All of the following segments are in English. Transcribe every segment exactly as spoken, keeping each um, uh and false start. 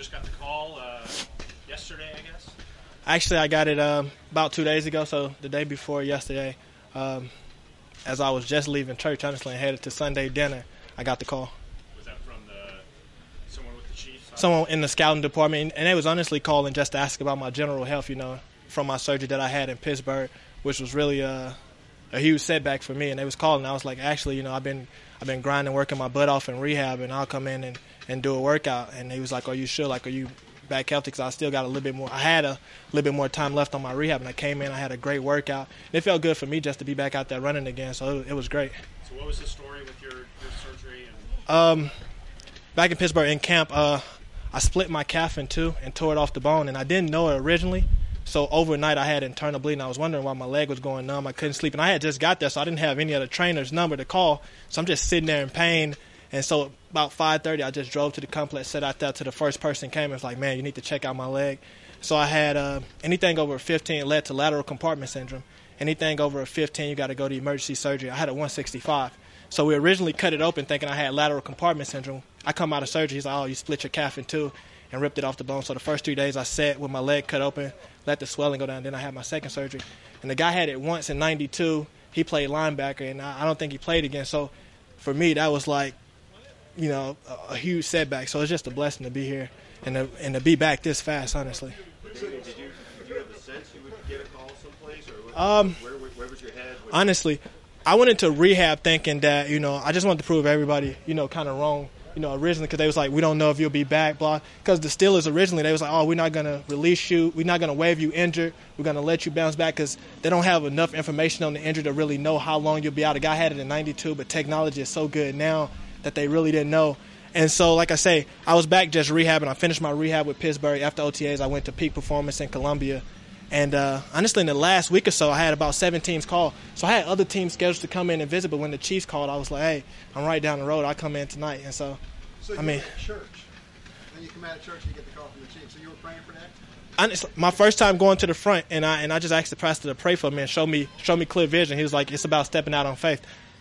just got the call uh, yesterday, I guess? Actually, I got it um, about two days ago, so the day before yesterday, um, as I was just leaving church, honestly, and headed to Sunday dinner, I got the call. Was that from the someone with the Chiefs? Someone in the scouting department, and they was honestly calling just to ask about my general health, you know, from my surgery that I had in Pittsburgh, which was really a, a huge setback for me. And they was calling. I was like, actually, you know, I've been I've been grinding, working my butt off in rehab, and I'll come in and, and do a workout. And he was like, are you sure? Like, are you back healthy? Because I still got a little bit more. I had a little bit more time left on my rehab, and I came in. I had a great workout. It felt good for me just to be back out there running again. So it, it was great. So what was the story with your, your surgery? And- um, back in Pittsburgh in camp, uh, I split my calf in two and tore it off the bone, and I didn't know it originally. So overnight I had internal bleeding. I was wondering why my leg was going numb. I couldn't sleep, and I had just got there, so I didn't have any other trainer's number to call. So I'm just sitting there in pain. And so about five thirty, I just drove to the complex, sat out there till the first person came and was like, man, you need to check out my leg. So I had uh, anything over a fifteen, it led to lateral compartment syndrome. Anything over a fifteen, you got to go to emergency surgery. I had a one sixty-five. So we originally cut it open thinking I had lateral compartment syndrome. I come out of surgery, he's like, oh, you split your calf in two and ripped it off the bone. So the first three days I sat with my leg cut open, let the swelling go down. Then I had my second surgery. And the guy had it once in ninety-two. He played linebacker, and I don't think he played again. So for me, that was like, you know, a, a huge setback. So it's just a blessing to be here and to, and to be back this fast, honestly. Did you, did you have a sense you would get a call someplace? Or what, um, where, where was your head? What honestly, I went into rehab thinking that, you know, I just wanted to prove everybody, you know, kind of wrong. You know, originally, because they was like, we don't know if you'll be back, blah. Because the Steelers originally, they was like, oh, we're not going to release you. We're not going to waive you injured. We're going to let you bounce back, because they don't have enough information on the injury to really know how long you'll be out. The guy had it in ninety-two, but technology is so good now that they really didn't know. And so, like I say, I was back just rehabbing. I finished my rehab with Pittsburgh. After O T As, I went to Peak Performance in Columbia. And uh, honestly, in the last week or so, I had about seven teams call. So I had other teams scheduled to come in and visit, but when the Chiefs called, I was like, hey, I'm right down the road. I'll come in tonight. And so, so you I mean, were at church. Then you come out of church and you get the call from the Chiefs. So you were praying for that? Honestly, my first time going to the front, and I and I just asked the pastor to pray for me and show me show me clear vision. He was like, it's about stepping out on faith.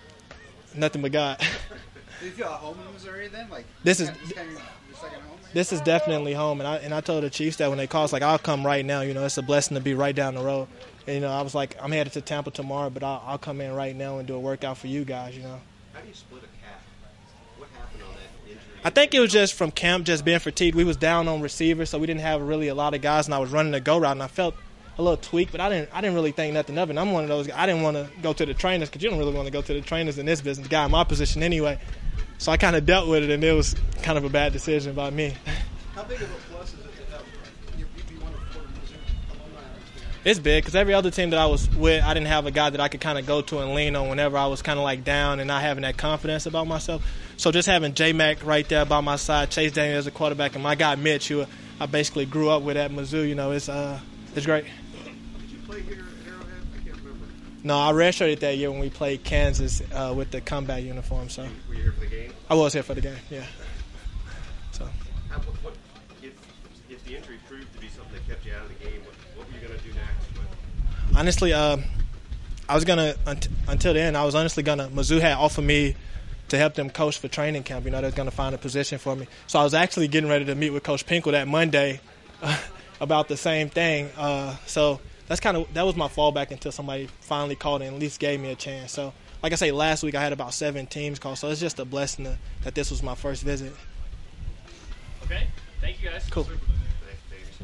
Nothing but God. Did you feel at home in Missouri then? Like This is- this kind of your second home? This is definitely home, and I and I told the Chiefs that when they called, it's like, I'll come right now. You know, it's a blessing to be right down the road. And, you know, I was like, I'm headed to Tampa tomorrow, but I'll, I'll come in right now and do a workout for you guys, you know. How do you split a calf? What happened on that injury? I think it was just from camp, just being fatigued. We was down on receivers, so we didn't have really a lot of guys, and I was running the go route, and I felt a little tweak, but I didn't I didn't really think nothing of it. And I'm one of those guys, I didn't want to go to the trainers, because you don't really want to go to the trainers in this business, guy in my position anyway. So I kind of dealt with it, and it was kind of a bad decision by me. How big of a plus is it to have you, you won a Florida Mizzou alumni experience? It's big, because every other team that I was with, I didn't have a guy that I could kind of go to and lean on whenever I was kind of like down and not having that confidence about myself. So just having J-Mac right there by my side, Chase Daniel as a quarterback, and my guy Mitch, who I basically grew up with at Mizzou, you know, it's uh, it's great. Did you play here at Arrowhead? I can't remember. No, I redshirted that year when we played Kansas uh, with the combat uniform. So Were you here for the game? I was here for the game, yeah. So How, what, what, if, if the injury proved to be something that kept you out of the game, what, what were you going to do next? What, honestly, uh, I was gonna unt- until then. I was honestly gonna. Mizzou had offered me to help them coach for training camp. You know, they was gonna find a position for me. So I was actually getting ready to meet with Coach Pinkel that Monday uh, about the same thing. Uh, so that's kind of that was my fallback until somebody finally called and at least gave me a chance. So, like I say, last week I had about seven teams call. So it's just a blessing to, that this was my first visit. Okay. Thank you, guys. Cool.